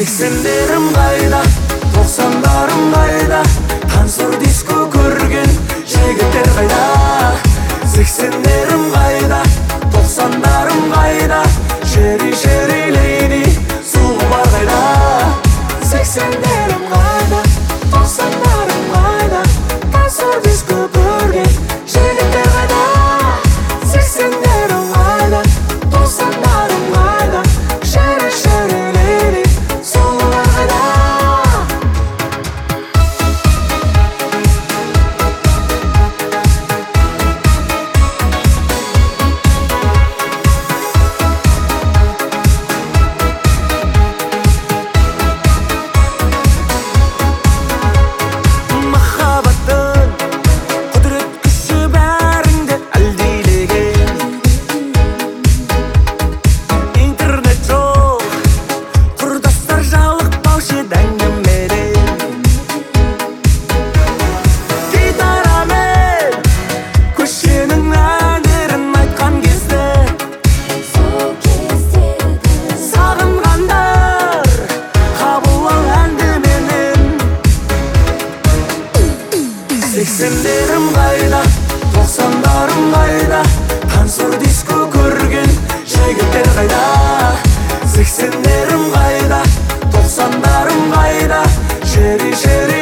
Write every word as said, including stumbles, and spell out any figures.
сексендерім қайда, тоқсандарым қайда, танцор диско көрген жігіттер қайда. Сексендерім қайда, тоқсандарым қайда, шери шери лейди сұлулар қайда. Сексендерім қайда, тоқсандарым қайда, танцор диско көрген жігіттер қайда. Сексендерім қайда, тоқсандарым қайда, шери шери лейди сұлулар қайда. Сексендерім қайда, тоқсандарым қайда, танцор диско көрген жігіттер қайда. Сексендерім қайда, тоқсандарым қайда, шери шери